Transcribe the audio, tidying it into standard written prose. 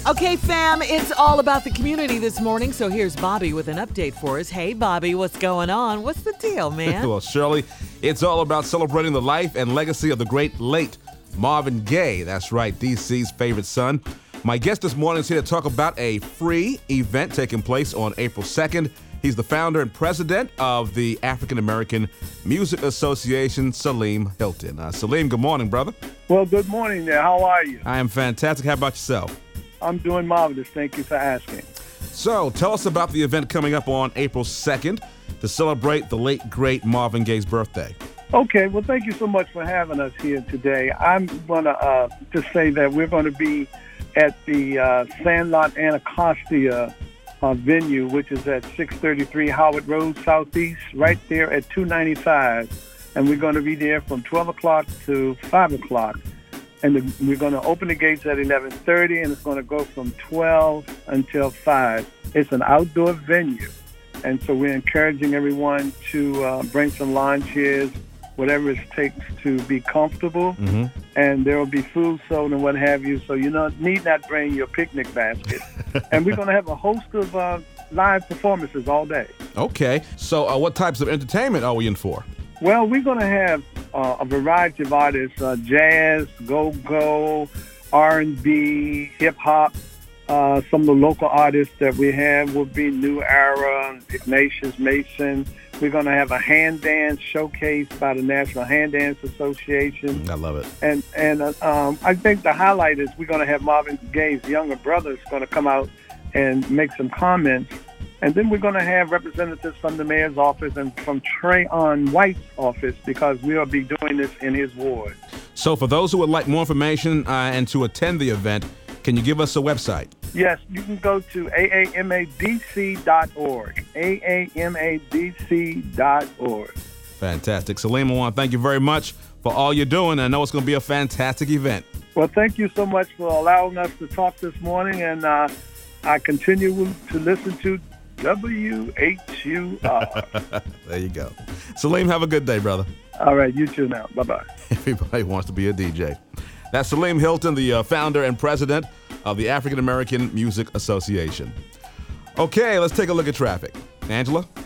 Okay, fam, it's all about the community this morning, so here's Bobby with an update for us. Hey, Bobby, what's going on? What's the deal, man? Well, Shirley, it's all about celebrating the life and legacy of the great late Marvin Gaye. That's right, DC's favorite son. My guest this morning is here to talk about a free event taking place on April 2nd. He's the founder and president of the African American Music Association, Salim Hilton. Salim, good morning, brother. Well, good morning there. How are you? I am fantastic. How about yourself? I'm doing marvelous. Thank you for asking. So, tell us about the event coming up on April 2nd to celebrate the late, great Marvin Gaye's birthday. Okay, well, thank you so much for having us here today. I'm going to just say that we're going to be at the Sandlot Anacostia venue, which is at 633 Howard Road Southeast, right there at 295. And we're going to be there from 12 o'clock to 5 o'clock. And we're going to open the gates at 11:30, and it's going to go from 12 until 5. It's an outdoor venue. And so we're encouraging everyone to bring some lawn chairs, whatever it takes to be comfortable. Mm-hmm. And there will be food sold and what have you. So you need not bring your picnic basket. And we're going to have a host of live performances all day. Okay. So what types of entertainment are we in for? Well, we're going to have a variety of artists, jazz, go-go, R&B, hip-hop. Some of the local artists that we have will be New Era, Ignatius Mason. We're going to have a hand dance showcase by the National Hand Dance Association. I love it. And I think the highlight is we're going to have Marvin Gaye's younger brother is going to come out and make some comments. And then we're going to have representatives from the mayor's office and from Trayon White's office, because we will be doing this in his ward. So for those who would like more information and to attend the event, can you give us a website? Yes, you can go to aamadc.org, aamadc.org. Fantastic. Salim, I want to thank you very much for all you're doing. I know it's going to be a fantastic event. Well, thank you so much for allowing us to talk this morning, and I continue to listen to WHUR. There you go. Salim, have a good day, brother. All right, you too now. Bye-bye. Everybody wants to be a DJ. That's Salim Hilton, the founder and president of the African American Music Association. Okay, let's take a look at traffic. Angela?